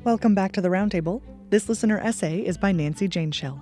Welcome back to the Roundtable. This listener essay is by Nancy Jane Schell.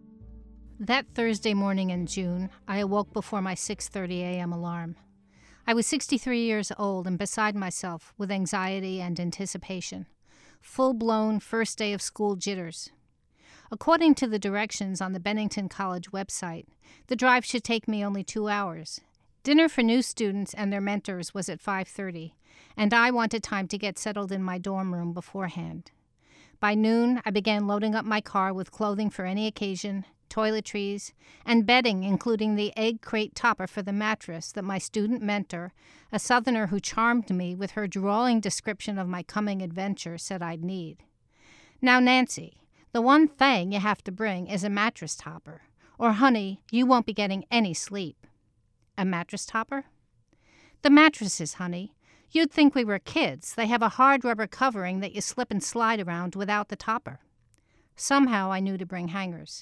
That Thursday morning in June, I awoke before my 6:30 a.m. alarm. I was 63 years old and beside myself with anxiety and anticipation. Full-blown first day of school jitters. According to the directions on the Bennington College website, the drive should take me only 2 hours. Dinner for new students and their mentors was at 5:30, and I wanted time to get settled in my dorm room beforehand. By noon, I began loading up my car with clothing for any occasion, toiletries, and bedding, including the egg crate topper for the mattress that my student mentor, a Southerner who charmed me with her drawling description of my coming adventure, said I'd need. Now, Nancy, the one thing you have to bring is a mattress topper, or honey, you won't be getting any sleep. A mattress topper? The mattresses, honey. You'd think we were kids. They have a hard rubber covering that you slip and slide around without the topper. Somehow I knew to bring hangers.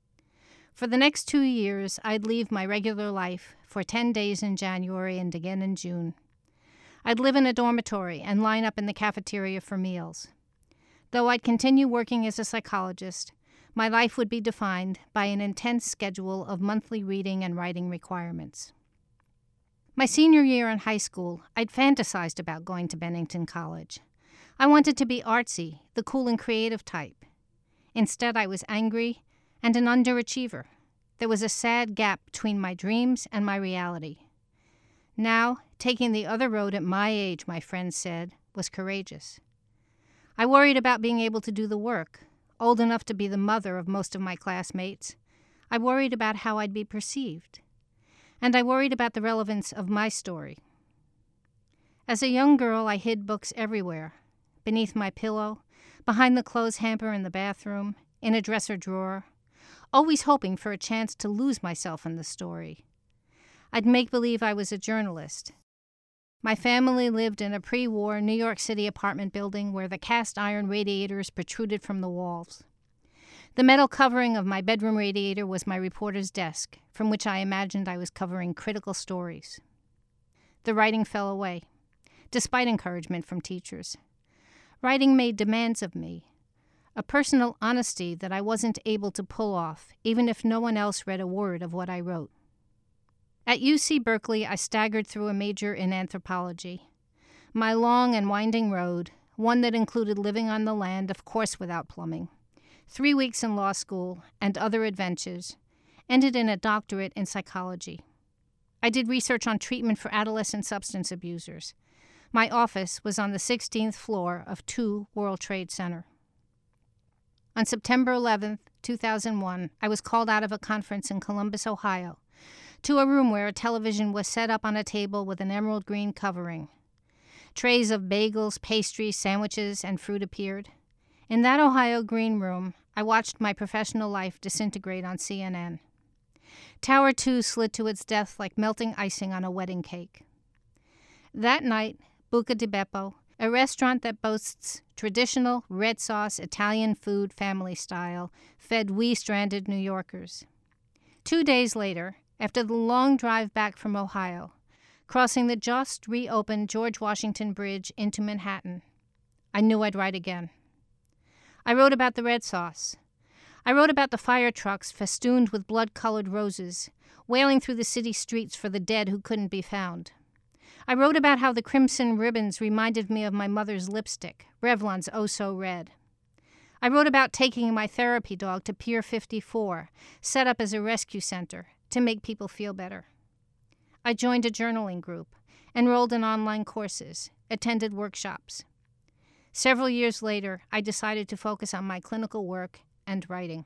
For the next 2 years, I'd leave my regular life for 10 days in January and again in June. I'd live in a dormitory and line up in the cafeteria for meals. Though I'd continue working as a psychologist, my life would be defined by an intense schedule of monthly reading and writing requirements. My senior year in high school, I'd fantasized about going to Bennington College. I wanted to be artsy, the cool and creative type. Instead, I was angry and an underachiever. There was a sad gap between my dreams and my reality. Now, taking the other road at my age, my friends said, was courageous. I worried about being able to do the work, old enough to be the mother of most of my classmates. I worried about how I'd be perceived. And I worried about the relevance of my story. As a young girl, I hid books everywhere, beneath my pillow, behind the clothes hamper in the bathroom, in a dresser drawer, always hoping for a chance to lose myself in the story. I'd make believe I was a journalist. My family lived in a pre-war New York City apartment building where the cast iron radiators protruded from the walls. The metal covering of my bedroom radiator was my reporter's desk, from which I imagined I was covering critical stories. The writing fell away, despite encouragement from teachers. Writing made demands of me, a personal honesty that I wasn't able to pull off, even if no one else read a word of what I wrote. At UC Berkeley, I staggered through a major in anthropology. My long and winding road, one that included living on the land, of course without plumbing, 3 weeks in law school, and other adventures, ended in a doctorate in psychology. I did research on treatment for adolescent substance abusers. My office was on the 16th floor of 2 World Trade Center. On September 11, 2001, I was called out of a conference in Columbus, Ohio, to a room where a television was set up on a table with an emerald green covering. Trays of bagels, pastries, sandwiches, and fruit appeared. In that Ohio green room, I watched my professional life disintegrate on CNN. Tower 2 slid to its death like melting icing on a wedding cake. That night, Buca di Beppo, a restaurant that boasts traditional red sauce Italian food family style, fed we stranded New Yorkers. 2 days later, after the long drive back from Ohio, crossing the just reopened George Washington Bridge into Manhattan, I knew I'd write again. I wrote about the red sauce. I wrote about the fire trucks festooned with blood-colored roses, wailing through the city streets for the dead who couldn't be found. I wrote about how the crimson ribbons reminded me of my mother's lipstick, Revlon's Oh So Red. I wrote about taking my therapy dog to Pier 54, set up as a rescue center, to make people feel better. I joined a journaling group, enrolled in online courses, attended workshops. Several years later, I decided to focus on my clinical work and writing.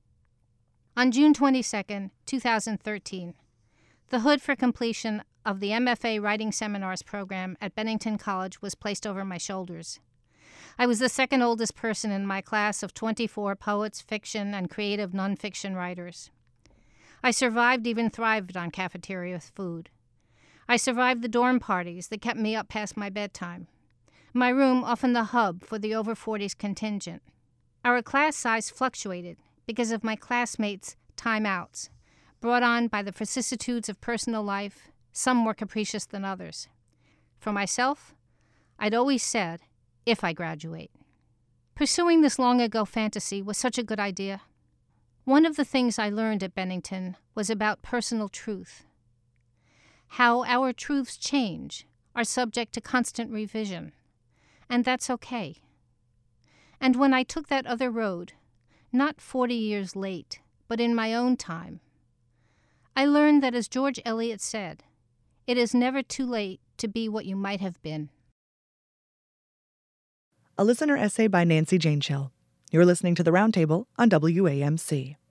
On June 22, 2013, the hood for completion of the MFA Writing Seminars program at Bennington College was placed over my shoulders. I was the second oldest person in my class of 24 poets, fiction, and creative nonfiction writers. I survived, even thrived on cafeteria food. I survived the dorm parties that kept me up past my bedtime. My room often the hub for the over 40s contingent. Our class size fluctuated because of my classmates' timeouts, brought on by the vicissitudes of personal life, some more capricious than others. For myself, I'd always said, if I graduate. Pursuing this long-ago fantasy was such a good idea. One of the things I learned at Bennington was about personal truth. How our truths change, are subject to constant revision. And that's okay. And when I took that other road, not 40 years late, but in my own time, I learned that, as George Eliot said, it is never too late to be what you might have been. A listener essay by Nancy Jane Schill. You're listening to The Roundtable on WAMC.